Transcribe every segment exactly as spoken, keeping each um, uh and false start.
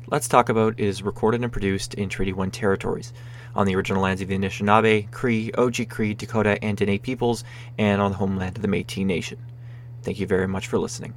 Let's Talk About is recorded and produced in Treaty one territories, on the original lands of the Anishinaabe, Cree, Oji-Cree, Dakota, and Dene peoples, and on the homeland of the Métis Nation. Thank you very much for listening.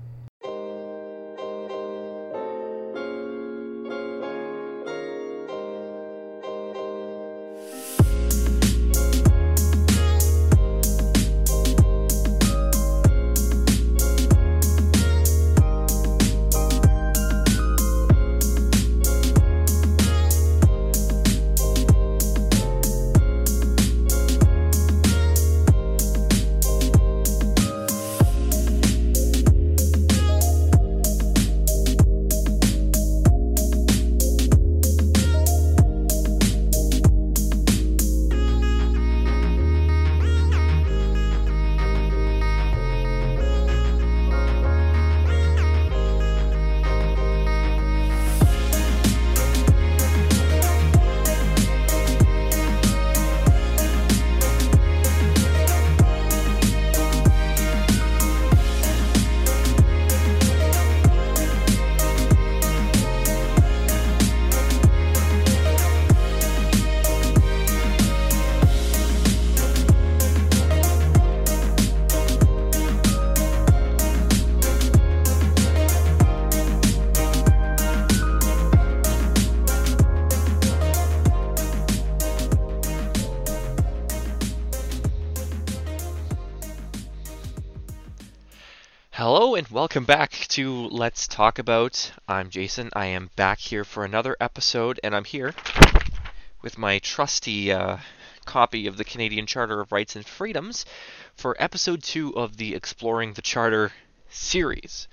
Hello and welcome back to Let's Talk About. I'm Jason. I am back here for another episode, and I'm here with my trusty uh, copy of the Canadian Charter of Rights and Freedoms for episode two of the Exploring the Charter series.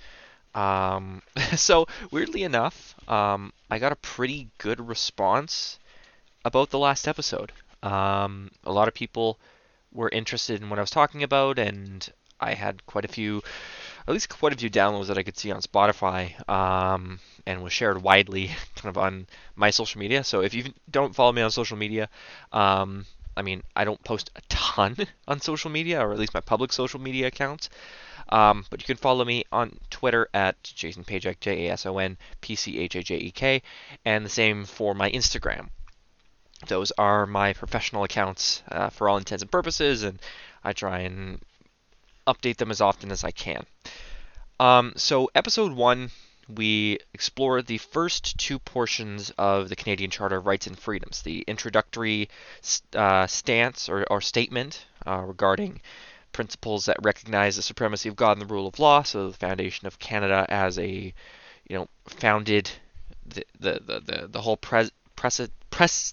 Um, so, weirdly enough, um, I got a pretty good response about the last episode. Um, a lot of people were interested in what I was talking about, and I had quite a few at least quite a few downloads that I could see on Spotify, um, and was shared widely kind of on my social media. So if you don't follow me on social media, um, I mean, I don't post a ton on social media, or at least my public social media accounts. Um, but you can follow me on Twitter at Jason Pajak, J A S O N P C H A J E K, and the same for my Instagram. Those are my professional accounts uh, for all intents and purposes, and I try and update them as often as I can. Um, so episode one, we explore the first two portions of the Canadian Charter of Rights and Freedoms, the introductory uh, stance or, or statement uh, regarding principles that recognize the supremacy of God and the rule of law, so the foundation of Canada as a, you know, founded the the the, the, the whole pres, press press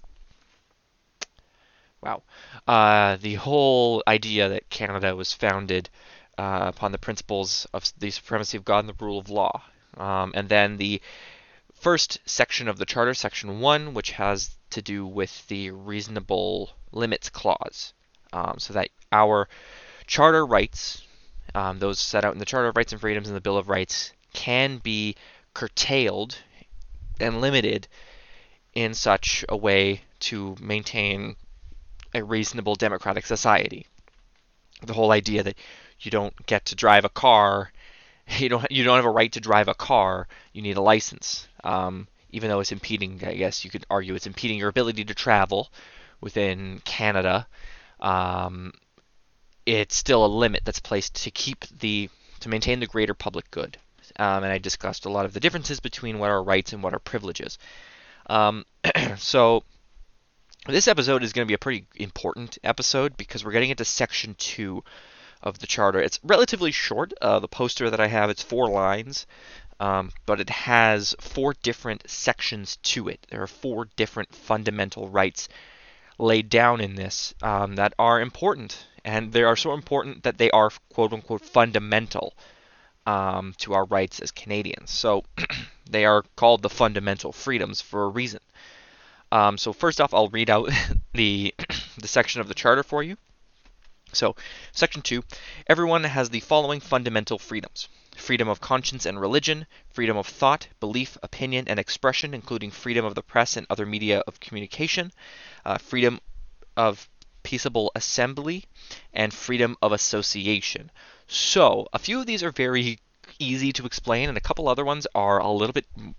wow uh, the whole idea that Canada was founded Uh, upon the principles of the supremacy of God and the rule of law. Um, and then the first section of the Charter, Section one, which has to do with the reasonable limits clause. Um, so that our Charter rights, um, those set out in the Charter of Rights and Freedoms and the Bill of Rights, can be curtailed and limited in such a way to maintain a reasonable democratic society. The whole idea that you don't get to drive a car, you don't you don't have a right to drive a car, you need a license. Um, even though it's impeding, I guess you could argue it's impeding your ability to travel within Canada, um, it's still a limit that's placed to keep the, to maintain the greater public good. Um, and I discussed a lot of the differences between what are rights and what are privileges. Um, so this episode is going to be a pretty important episode because we're getting into section two of the Charter. It's relatively short. Uh, the poster that I have, it's four lines, um, but it has four different sections to it. There are four different fundamental rights laid down in this um, that are important, and they are so important that they are quote-unquote fundamental um, to our rights as Canadians. So they are called the fundamental freedoms for a reason. Um, so first off, I'll read out the the section of the Charter for you. So, Section two, everyone has the following fundamental freedoms. Freedom of conscience and religion, freedom of thought, belief, opinion, and expression, including freedom of the press and other media of communication, uh, freedom of peaceable assembly, and freedom of association. So, a few of these are very easy to explain, and a couple other ones are a little bit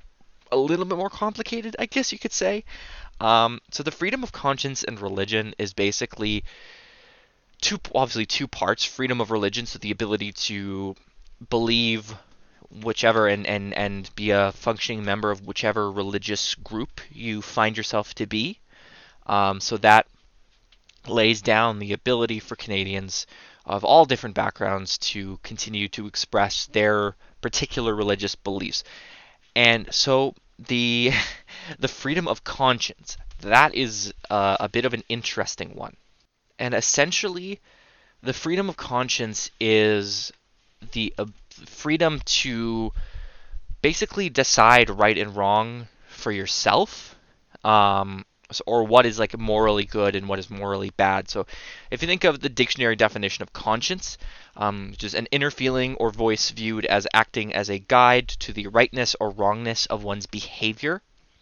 a little bit more complicated, I guess you could say. Um, so the freedom of conscience and religion is basically two, obviously two parts. Freedom of religion, so the ability to believe whichever and, and, and be a functioning member of whichever religious group you find yourself to be. Um, so that lays down the ability for Canadians of all different backgrounds to continue to express their particular religious beliefs. And so the the freedom of conscience, that is uh, a bit of an interesting one. And essentially, the freedom of conscience is the uh, freedom to basically decide right and wrong for yourself, um, or what is like morally good and what is morally bad. So, if you think of the dictionary definition of conscience, um, which is an inner feeling or voice viewed as acting as a guide to the rightness or wrongness of one's behavior.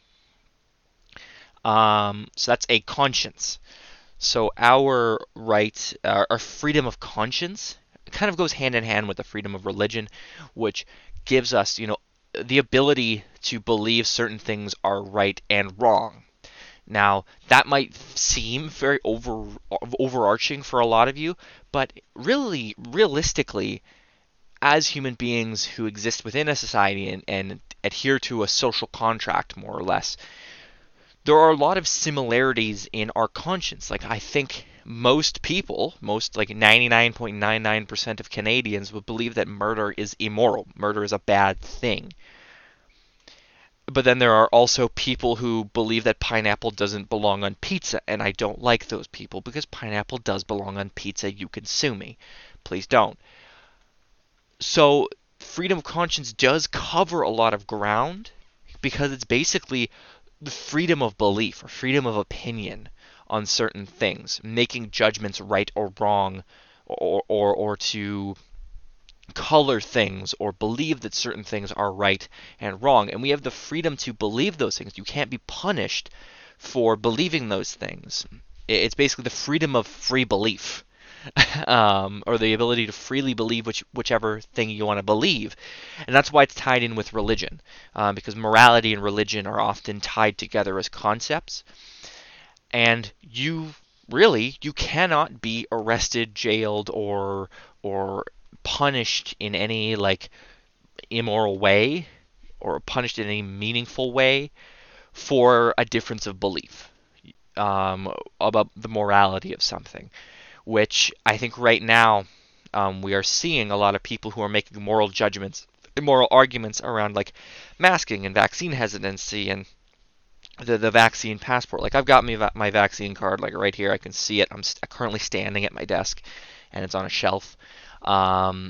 Um, so that's a conscience. So our right, uh, our freedom of conscience, kind of goes hand in hand with the freedom of religion, which gives us, you know, the ability to believe certain things are right and wrong. Now, that might seem very over overarching for a lot of you, but really, realistically, as human beings who exist within a society and, and adhere to a social contract, more or less, there are a lot of similarities in our conscience. Like, I think most people, most like ninety-nine point nine nine percent of Canadians would believe that murder is immoral. Murder is a bad thing. But then there are also people who believe that pineapple doesn't belong on pizza, and I don't like those people because pineapple does belong on pizza. You can sue me. Please don't. So, freedom of conscience does cover a lot of ground because it's basically the freedom of belief or freedom of opinion on certain things, making judgments right or wrong, or or, or to color things or believe that certain things are right and wrong. And we have the freedom to believe those things. You can't be punished for believing those things. It's basically the freedom of free belief. um, or the ability to freely believe which, whichever thing you want to believe. And that's why it's tied in with religion, um, because morality and religion are often tied together as concepts. And you really, you cannot be arrested, jailed, or or punished in any like immoral way or punished in any meaningful way for a difference of belief um, about the morality of something, which I think right now um, we are seeing a lot of people who are making moral judgments, moral arguments around like masking and vaccine hesitancy and the the vaccine passport. Like, I've got me my vaccine card like right here. I can see it. I'm st- currently standing at my desk, and it's on a shelf. Um,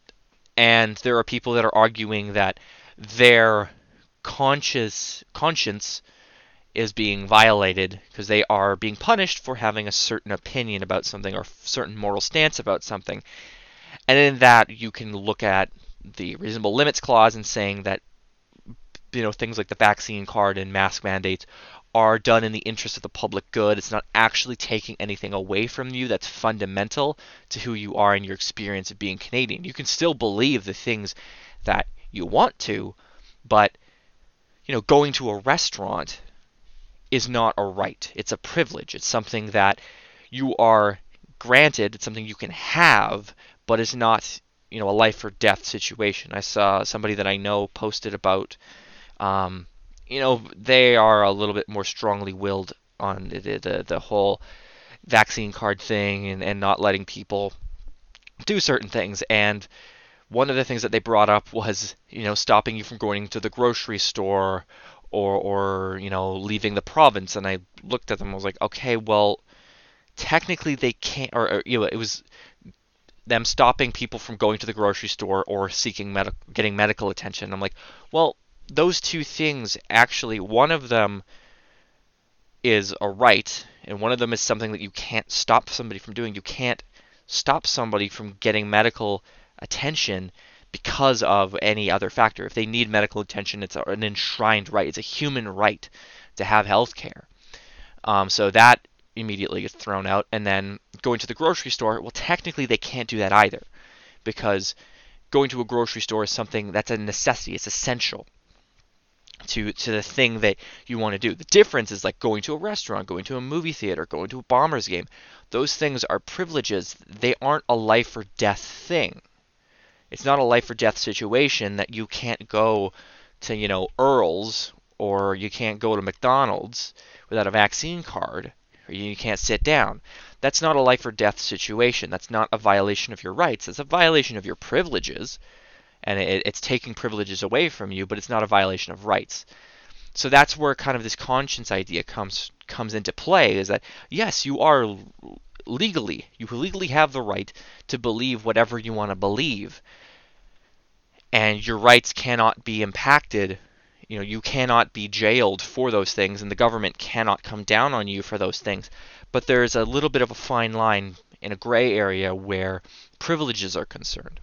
and there are people that are arguing that their conscious conscience is being violated because they are being punished for having a certain opinion about something or certain moral stance about something. And in that, you can look at the reasonable limits clause and saying that, you know, things like the vaccine card and mask mandates are done in the interest of the public good. It's not actually taking anything away from you that's fundamental to who you are and your experience of being Canadian. You can still believe the things that you want to, but, you know, going to a restaurant is not a right. It's a privilege. It's something that you are granted. It's something you can have, but it's not, you know, a life or death situation. I saw somebody that I know posted about, um, you know, they are a little bit more strongly willed on the the, the whole vaccine card thing and, and not letting people do certain things. And one of the things that they brought up was, you know, stopping you from going to the grocery store or, or you know, leaving the province. And I looked at them and was like, okay, well, technically they can't, or, or you know, it was them stopping people from going to the grocery store or seeking medical, getting medical attention. I'm like, well, those two things actually, one of them is a right, and one of them is something that you can't stop somebody from doing. You can't stop somebody from getting medical attention because of any other factor. If they need medical attention, it's an enshrined right. It's a human right to have health care. Um, so that immediately gets thrown out. And then going to the grocery store, well, technically they can't do that either, because going to a grocery store is something that's a necessity. It's essential. to to the thing that you want to do. The difference is like going to a restaurant, going to a movie theater, going to a Bombers game. Those things are privileges. They aren't a life or death thing. It's not a life or death situation that you can't go to, you know, Earl's, or you can't go to McDonald's without a vaccine card, or you can't sit down. That's not a life or death situation. That's not a violation of your rights. It's a violation of your privileges, and it, it's taking privileges away from you, but it's not a violation of rights. So that's where kind of this conscience idea comes comes into play, is that yes, you are legally, you legally have the right to believe whatever you want to believe, and your rights cannot be impacted. You know, you cannot be jailed for those things, and the government cannot come down on you for those things. But there's a little bit of a fine line in a gray area where privileges are concerned.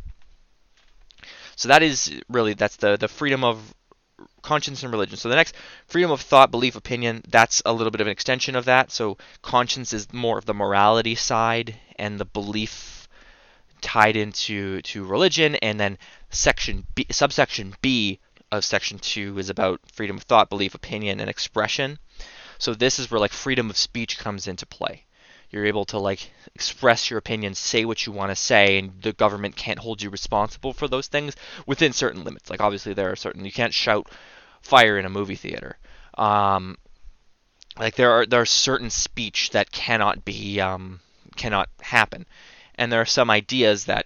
So that is really, that's the, the freedom of conscience and religion. So the next, freedom of thought, belief, opinion, that's a little bit of an extension of that. So conscience is more of the morality side, and the belief tied into to religion. And then section B, subsection B of section two is about freedom of thought, belief, opinion, and expression. So this is where like freedom of speech comes into play. You're able to like express your opinion, say what you want to say, and the government can't hold you responsible for those things within certain limits. Like obviously there are certain, you can't shout fire in a movie theater. Um, like there are there are certain speech that cannot be um, cannot happen, and there are some ideas that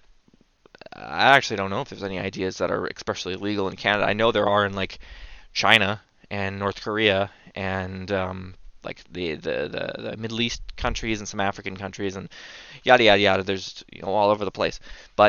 I actually don't know if there's any ideas that are especially legal in Canada. I know there are in like China and North Korea and um, like the, the, the, the Middle East countries and some African countries and yada yada yada. There's, you know, all over the place. But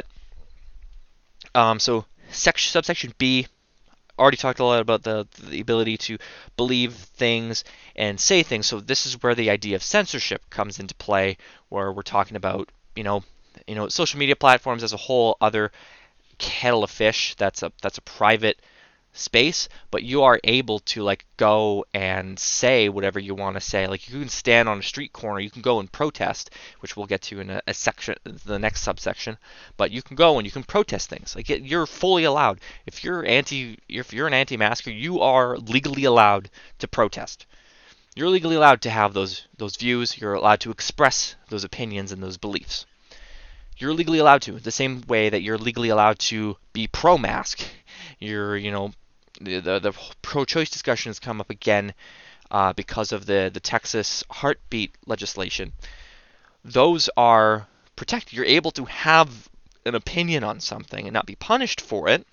um, so section, subsection B, already talked a lot about the the ability to believe things and say things. So this is where the idea of censorship comes into play, where we're talking about, you know, you know, social media platforms as a whole other kettle of fish. That's a that's a private space, but you are able to like go and say whatever you want to say. Like you can stand on a street corner, you can go and protest, which we'll get to in a, a section, the next subsection. But you can go and you can protest things. Like it, you're fully allowed. If you're anti, if you're an anti-masker, you are legally allowed to protest. You're legally allowed to have those those views. You're allowed to express those opinions and those beliefs. You're legally allowed to, the same way that you're legally allowed to be pro-mask. You're, you know, the the, the pro-choice discussion has come up again uh, because of the, the Texas heartbeat legislation. Those are protected. You're able to have an opinion on something and not be punished for it,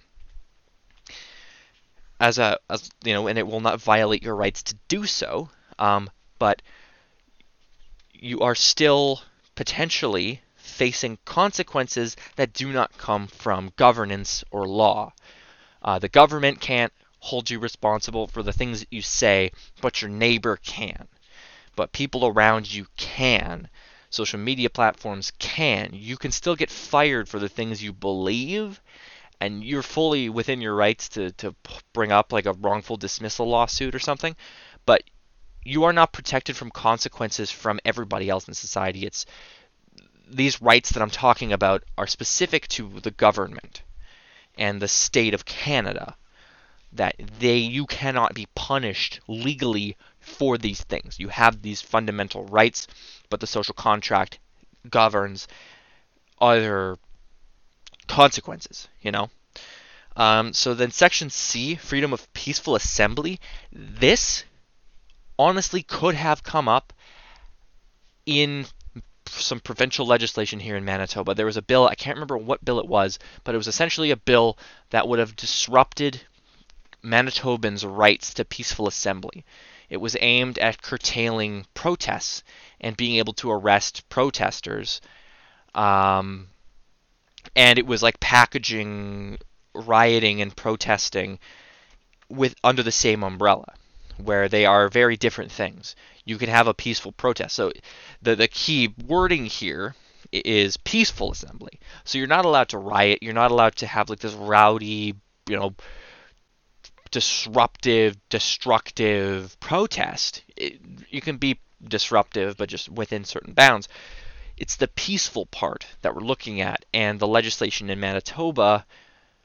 as a, as you know, and it will not violate your rights to do so. Um, but you are still potentially facing consequences that do not come from governance or law. Uh, the government can't hold you responsible for the things that you say, but your neighbor can. But people around you can. Social media platforms can. You can still get fired for the things you believe, and you're fully within your rights to, to bring up like a wrongful dismissal lawsuit or something, but you are not protected from consequences from everybody else in society. It's these rights that I'm talking about are specific to the government and the state of Canada, that they you cannot be punished legally for these things. You have these fundamental rights, but the social contract governs other consequences, you know? Um, so then section C, freedom of peaceful assembly. This honestly could have come up in some provincial legislation here in Manitoba. There was a bill, I can't remember what bill it was, but it was essentially a bill that would have disrupted Manitobans' rights to peaceful assembly. It was aimed at curtailing protests and being able to arrest protesters. Um, and it was like packaging rioting and protesting with under the same umbrella, where they are very different things. You can have a peaceful protest. So the the key wording here is peaceful assembly. So you're not allowed to riot. You're not allowed to have like this rowdy, you know, disruptive, destructive protest. It, you can be disruptive, but just within certain bounds. It's the peaceful part that we're looking at, and the legislation in Manitoba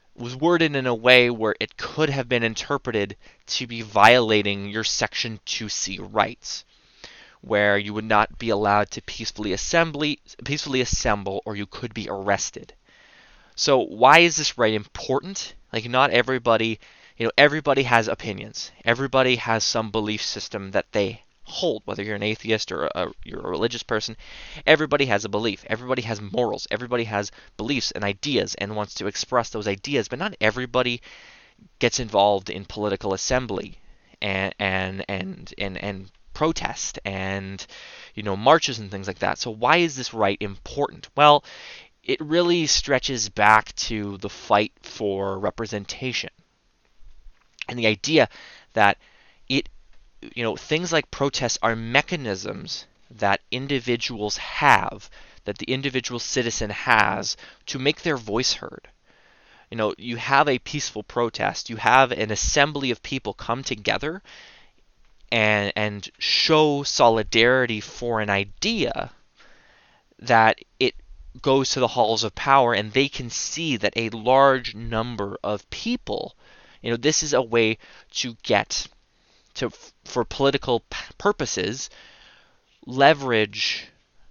was worded in a way where it could have been interpreted to be violating your Section two C rights, where you would not be allowed to peacefully assembly, peacefully assemble, or you could be arrested. So why is this right important? Like, not everybody, you know, everybody has opinions. Everybody has some belief system that they hold, whether you're an atheist or a, you're a religious person. Everybody has a belief. Everybody has morals. Everybody has beliefs and ideas and wants to express those ideas, but not everybody gets involved in political assembly and and and and, and protest and, you know, marches and things like that. So why is this right important? Well, it really stretches back to the fight for representation and the idea that it, you know, things like protests are mechanisms that individuals have, that the individual citizen has to make their voice heard. You know, you have a peaceful protest, you have an assembly of people come together and and show solidarity for an idea, that it goes to the halls of power and they can see that a large number of people, you know, this is a way to get to, for political purposes, leverage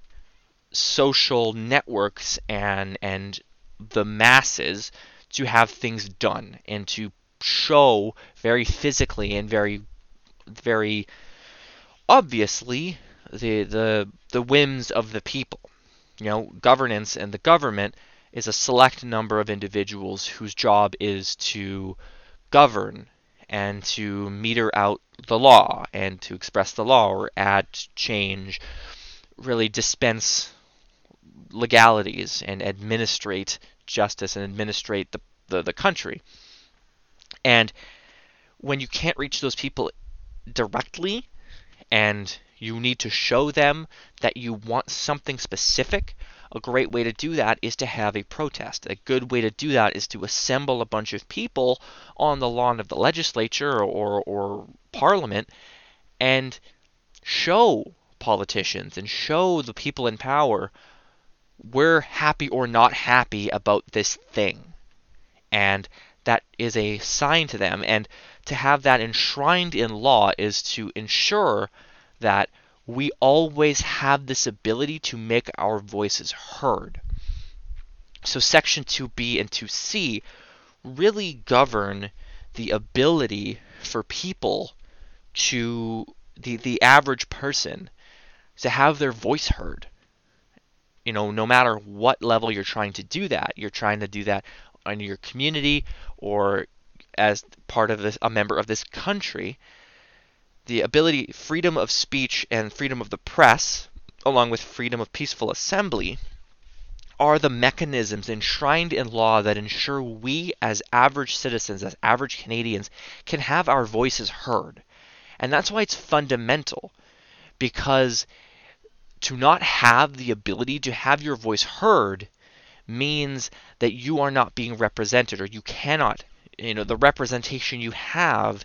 social networks and and the masses to have things done and to show very physically and very very obviously the the the whims of the people. You know, governance and the government is a select number of individuals whose job is to govern and to meter out the law and to express the law or add, change, really dispense legalities and administrate justice and administrate the, the, the country. And when you can't reach those people directly and you need to show them that you want something specific, a great way to do that is to have a protest. A good way to do that is to assemble a bunch of people on the lawn of the legislature or, or parliament and show politicians and show the people in power we're happy or not happy about this thing. And that is a sign to them. And to have that enshrined in law is to ensure that we always have this ability to make our voices heard. So Section two B and two C really govern the ability for people to, the, the average person, to have their voice heard. You know, no matter what level you're trying to do that, you're trying to do that in your community or as part of this, a member of this country, the ability, freedom of speech and freedom of the press, along with freedom of peaceful assembly, are the mechanisms enshrined in law that ensure we as average citizens, as average Canadians, can have our voices heard. And that's why it's fundamental, because to not have the ability to have your voice heard means that you are not being represented, or you cannot, you know, the representation you have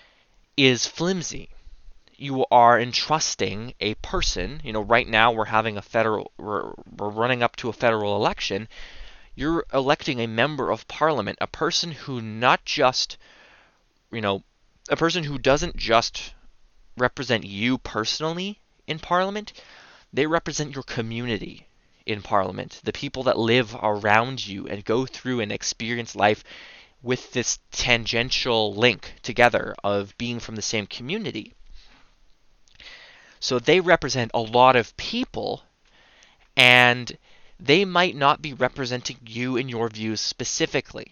is flimsy. You are entrusting a person, you know, right now we're having a federal, we're, we're running up to a federal election. You're electing a member of parliament, a person who not just, you know, a person who doesn't just represent you personally in parliament, they represent your community in parliament, the people that live around you and go through and experience life with this tangential link together of being from the same community. So they represent a lot of people, and they might not be representing you and your views specifically.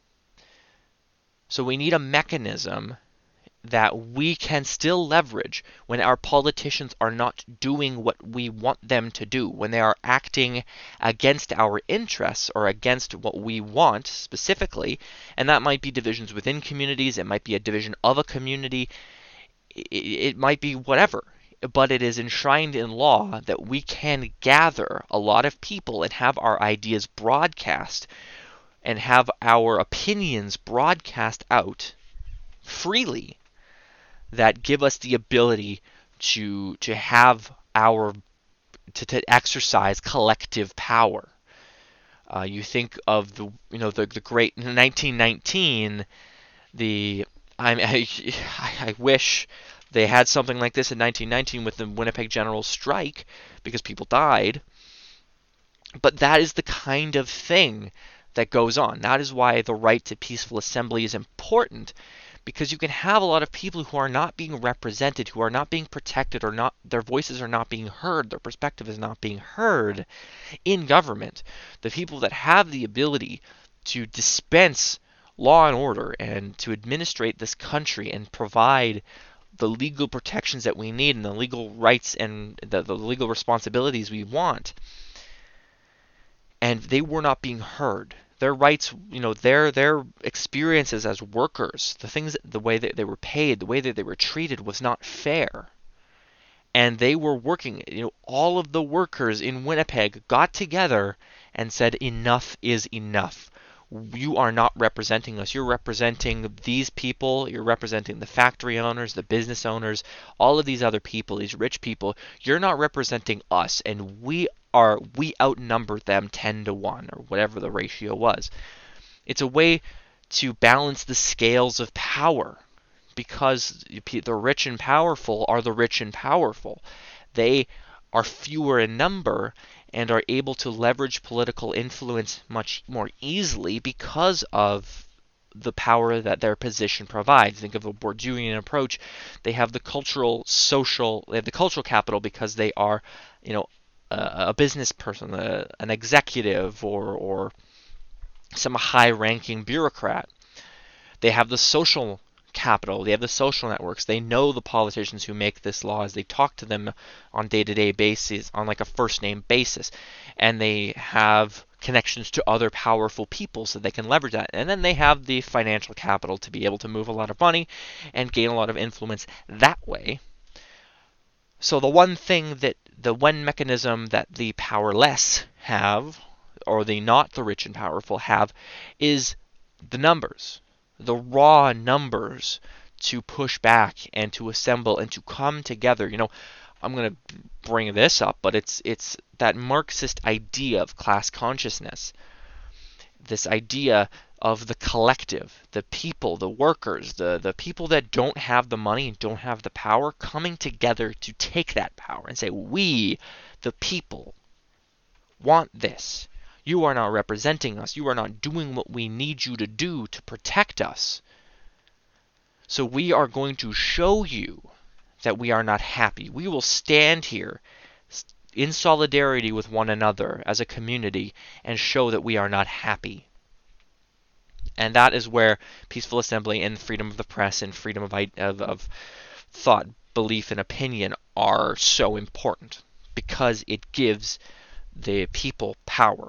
So we need a mechanism that we can still leverage when our politicians are not doing what we want them to do, when they are acting against our interests or against what we want specifically. And that might be divisions within communities, it might be a division of a community, it might be whatever. But it is enshrined in law that we can gather a lot of people and have our ideas broadcast and have our opinions broadcast out freely, that give us the ability to to have our to, to exercise collective power. Uh, you think of the you know the the great nineteen nineteen. The I, I I wish they had something like this in nineteen nineteen with the Winnipeg General Strike because people died. But that is the kind of thing that goes on. That is why the right to peaceful assembly is important, because you can have a lot of people who are not being represented, who are not being protected, or not their voices are not being heard, their perspective is not being heard in government. The people that have the ability to dispense law and order and to administrate this country and provide the legal protections that we need and the legal rights and the, the legal responsibilities we want, and they were not being heard. Their rights, you know, their their experiences as workers, the things, the way that they were paid, the way that they were treated was not fair. And they were working, you know, all of the workers in Winnipeg got together and said, enough is enough. You are not representing us. You're representing these people. You're representing the factory owners, the business owners, all of these other people, these rich people. You're not representing us, and we are we outnumber them ten to one or whatever the ratio was. It's a way to balance the scales of power, because the rich and powerful are the rich and powerful. They are fewer in number and are able to leverage political influence much more easily because of the power that their position provides. Think of a Bourdieuian approach. They have the cultural, social, they have the cultural capital because they are, you know, a, a business person, a, an executive, or or some high-ranking bureaucrat. They have the social capital. They have the social networks. They know the politicians who make this laws. They talk to them on day-to-day basis, on like a first-name basis, and they have connections to other powerful people so they can leverage that. And then they have the financial capital to be able to move a lot of money and gain a lot of influence that way. So the one thing that the one mechanism that the powerless have, or the not the rich and powerful have, is the numbers. The raw numbers to push back and to assemble and to come together. You know, I'm going to bring this up, but it's it's that Marxist idea of class consciousness. This idea of the collective, the people, the workers, the, the people that don't have the money and don't have the power, coming together to take that power and say, we, the people, want this. You are not representing us. You are not doing what we need you to do to protect us. So we are going to show you that we are not happy. We will stand here in solidarity with one another as a community and show that we are not happy. And that is where peaceful assembly and freedom of the press and freedom of, of, of thought, belief, and opinion are so important, because it gives the people power.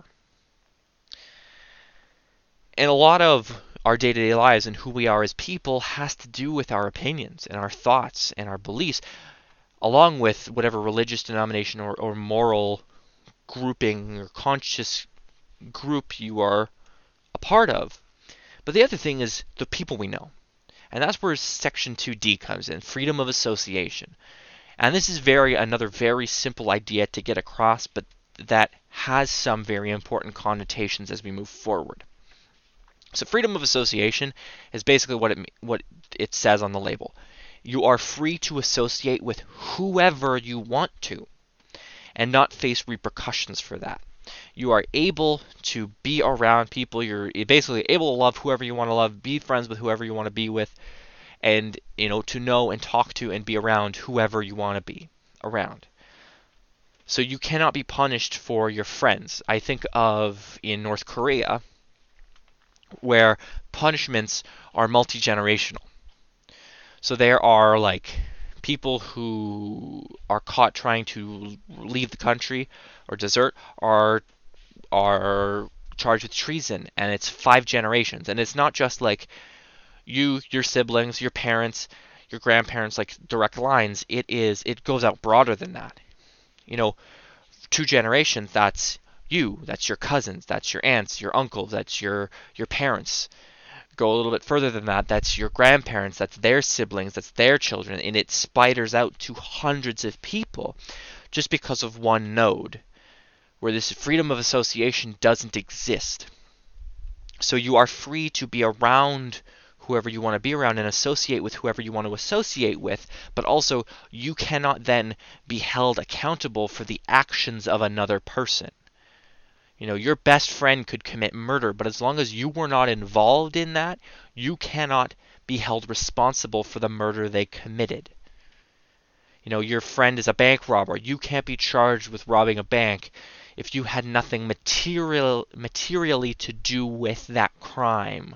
And a lot of our day-to-day lives and who we are as people has to do with our opinions and our thoughts and our beliefs, along with whatever religious denomination or, or moral grouping or conscious group you are a part of. But the other thing is the people we know. And that's where Section two D comes in, freedom of association. And this is very another very simple idea to get across, but that has some very important connotations as we move forward. So freedom of association is basically what it what it says on the label. You are free to associate with whoever you want to and not face repercussions for that. You are able to be around people. You're basically able to love whoever you want to love, be friends with whoever you want to be with, and, you know, to know and talk to and be around whoever you want to be around. So you cannot be punished for your friends. I think of in North Korea, where punishments are multi-generational. So there are like people who are caught trying to leave the country or desert are are charged with treason, and it's five generations. And it's not just like you, your siblings, your parents, your grandparents, like direct lines. It is it goes out broader than that. You know, two generations, that's you, that's your cousins, that's your aunts, your uncles, that's your your parents. Go a little bit further than that, that's your grandparents, that's their siblings, that's their children, and it spiders out to hundreds of people just because of one node. where this freedom of association doesn't exist. So you are free to be around whoever you want to be around and associate with whoever you want to associate with, but also you cannot then be held accountable for the actions of another person. You know, your best friend could commit murder, but as long as you were not involved in that, you cannot be held responsible for the murder they committed. You know, your friend is a bank robber. You can't be charged with robbing a bank if you had nothing material, materially to do with that crime.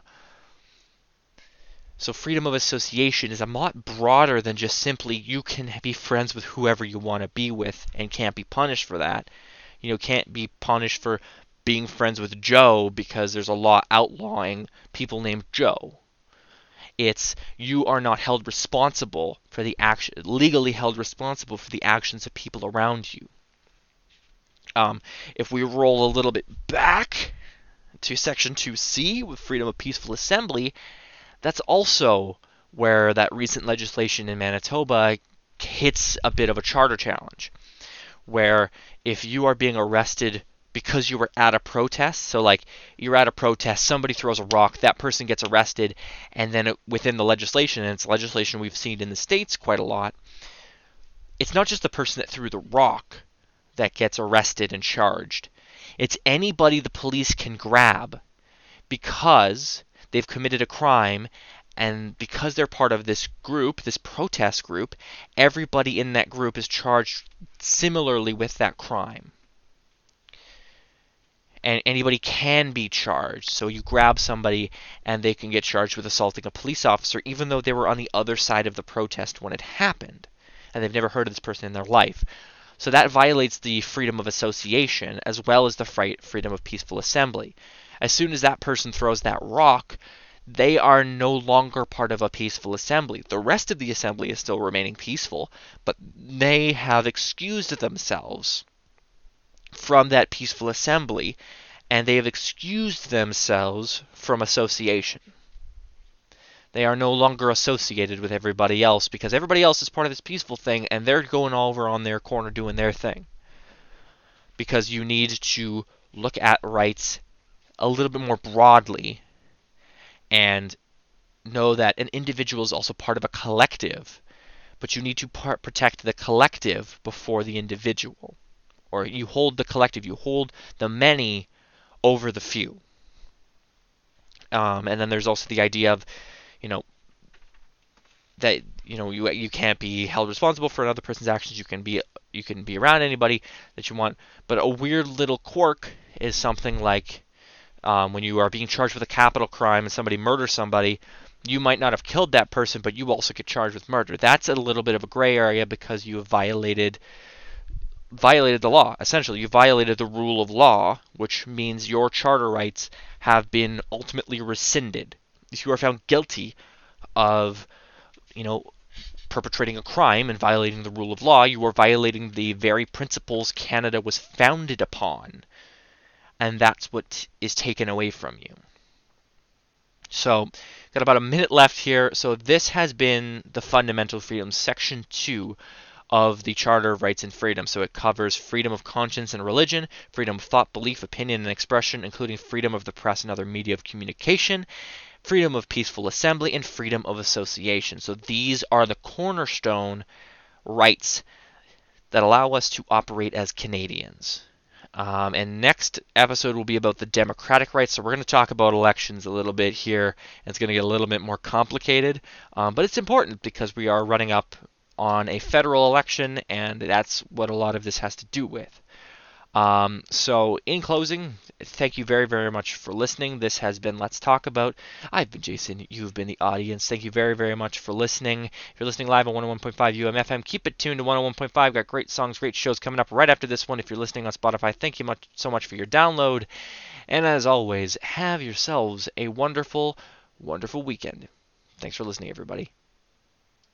So freedom of association is a lot broader than just simply you can be friends with whoever you want to be with and can't be punished for that. You know, can't be punished for being friends with Joe because there's a law outlawing people named Joe. It's you are not held responsible for the action, legally held responsible for the actions of people around you. Um, if we roll a little bit back to Section two C with freedom of peaceful assembly, that's also where that recent legislation in Manitoba hits a bit of a charter challenge, where if you are being arrested because you were at a protest, so like you're at a protest, somebody throws a rock, that person gets arrested, and then it, within the legislation, and it's legislation we've seen in the States quite a lot, it's not just the person that threw the rock that gets arrested and charged. It's anybody the police can grab because they've committed a crime, and because they're part of this group, this protest group, everybody in that group is charged similarly with that crime. And anybody can be charged. So you grab somebody and they can get charged with assaulting a police officer even though they were on the other side of the protest when it happened. And they've never heard of this person in their life. So that violates the freedom of association as well as the freedom of peaceful assembly. As soon as that person throws that rock, they are no longer part of a peaceful assembly. The rest of the assembly is still remaining peaceful, but they have excused themselves from that peaceful assembly, and they have excused themselves from association. They are no longer associated with everybody else because everybody else is part of this peaceful thing, and they're going over on their corner doing their thing. Because you need to look at rights a little bit more broadly and know that an individual is also part of a collective, but you need to part protect the collective before the individual. Or you hold the collective, you hold the many over the few. Um, and then there's also the idea of, you know, that you know you you can't be held responsible for another person's actions. You can be you can be around anybody that you want. But a weird little quirk is something like um, when you are being charged with a capital crime and somebody murders somebody, you might not have killed that person, but you also get charged with murder. That's a little bit of a gray area because you have violated. violated the law. Essentially, you violated the rule of law, which means your charter rights have been ultimately rescinded. If you are found guilty of, you know, perpetrating a crime and violating the rule of law, you are violating the very principles Canada was founded upon. And that's what is taken away from you. So, got about a minute left here. So this has been the Fundamental Freedoms, Section two of the Charter of Rights and Freedom. So it covers freedom of conscience and religion, freedom of thought, belief, opinion, and expression, including freedom of the press and other media of communication, freedom of peaceful assembly, and freedom of association. So these are the cornerstone rights that allow us to operate as Canadians. Um, and next episode will be about the democratic rights. So we're going to talk about elections a little bit here. It's going to get a little bit more complicated, um, but it's important because we are running up on a federal election, and that's what a lot of this has to do with. Um, so in closing, thank you very, very much for listening. This has been Let's Talk About. I've been Jason. You've been the audience. Thank you very, very much for listening. If you're listening live on one oh one point five U M F M, keep it tuned to one oh one point five. Got great songs, great shows coming up right after this one. If you're listening on Spotify, thank you much so much for your download. And as always, have yourselves a wonderful, wonderful weekend. Thanks for listening, everybody.